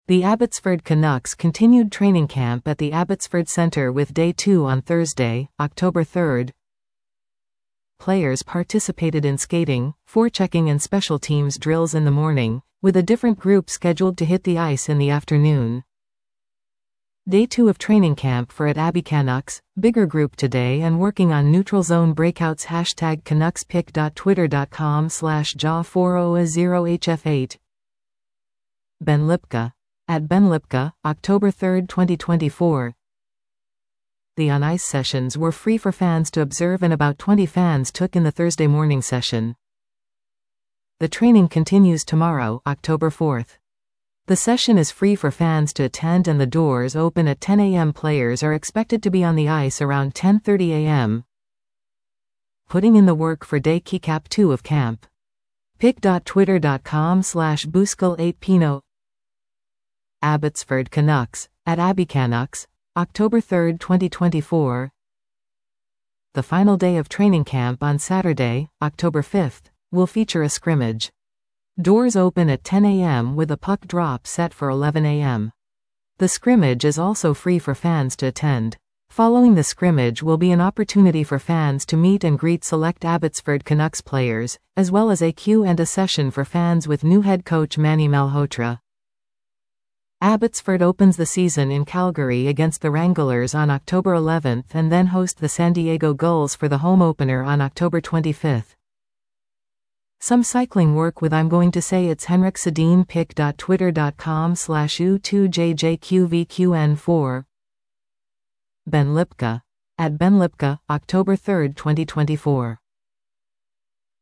The Abbotsford Canucks continued training camp at the Abbotsford Centre with Day 2 on Thursday, October 3. Players participated in skating, forechecking and special teams drills in the morning, with a different group scheduled to hit the ice in the afternoon. Day 2 of training camp for at Abbey Canucks, bigger group today and working on neutral zone breakouts. #CanucksPick.twitter.com/jaw40A0HF8. Ben Lipka. At Ben Lipka, October 3, 2024. The on-ice sessions were free for fans to observe and about 20 fans took in the Thursday morning session. The training continues tomorrow, October 4. The session is free for fans to attend and the doors open at 10 a.m. Players are expected to be on the ice around 10:30 a.m. Putting in the work for Day Keycap 2 of camp. Pick.twitter.com/Buscal8pino. Abbotsford Canucks, at Abbey Canucks, October 3, 2024. The final day of training camp on Saturday, October 5, will feature a scrimmage. Doors open at 10 a.m. with a puck drop set for 11 a.m. The scrimmage is also free for fans to attend. Following the scrimmage will be an opportunity for fans to meet and greet select Abbotsford Canucks players, as well as a Q&A session for fans with new head coach Manny Malhotra. Abbotsford opens the season in Calgary against the Wranglers on October 11 and then host the San Diego Gulls for the home opener on October 25. Some cycling work with I'm going to say it's Henrik Sedin. Pick.twitter.com/U2JJQVQN4. Ben Lipka. At Ben Lipka, October 3, 2024.